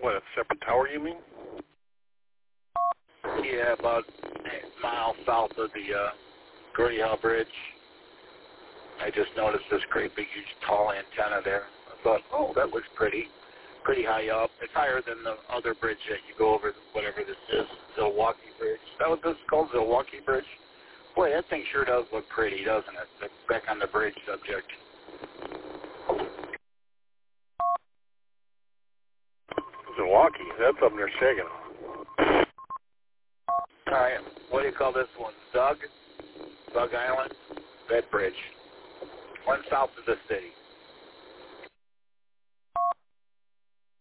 What, a separate tower, you mean? Yeah, about a mile south of the Gordie Howe Bridge. I just noticed this great big huge tall antenna there. I thought, oh, that looks pretty high up. It's higher than the other bridge that you go over, whatever this is, Zilwaukee Bridge. Is that what this is called, Zilwaukee Bridge? Boy, that thing sure does look pretty, doesn't it? Back on the bridge subject. Zilwaukee, that's up near Saginaw. All right, what do you call this one? Zug Island? That bridge. One south of the city.